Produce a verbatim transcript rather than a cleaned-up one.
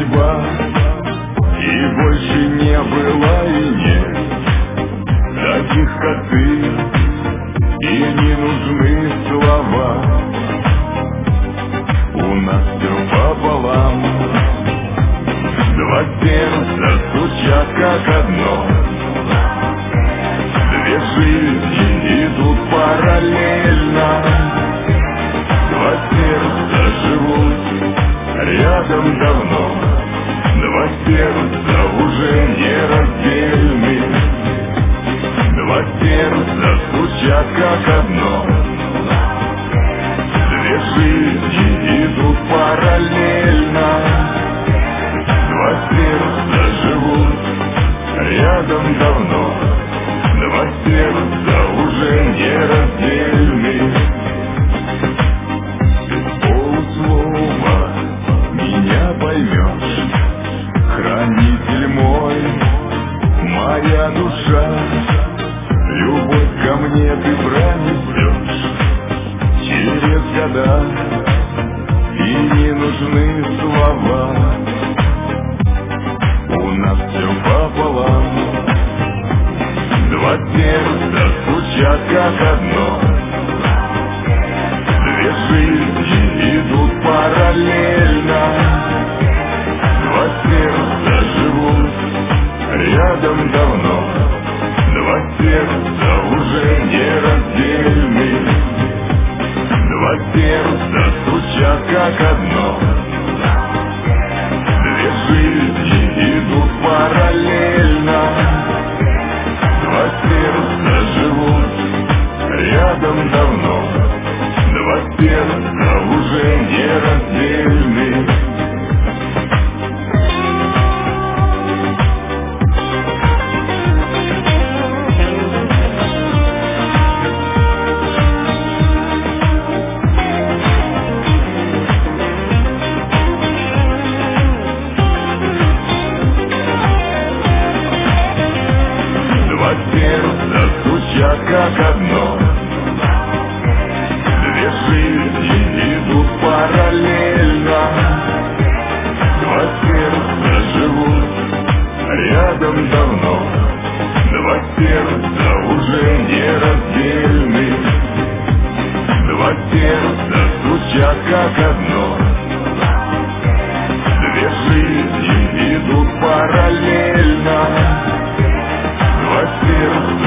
судьба, и больше не было и нет таких, как ты, и не нужны слова. У нас все пополам, два сердца стучат как одно, две жизни идут параллельно, два сердца живут рядом давно, два сердца уже не раздельны, два сердца стучат как одно, две жизни идут параллельно, два сердца живут рядом давно, два сердца уже не раздельны. Без полуслова меня поймешь, хранитель мой, моя душа, любовь ко мне ты пронесешь через года, и не нужны слова. У нас все пополам, два сердца стучат как одно, две жизни идут параллельно, два сердца живут рядом давно, два сердца уже не раздельны, два сердца стучат как одно, две жизни идут параллельно, два сердца живут рядом давно, два сердца уже не раздельны. Два сердца стучат как одно, две жизни идут параллельно, два сердца живут рядом давно, два сердца уже не раздельны, два сердца стучат как одно, две жизни идут параллельно, два сердца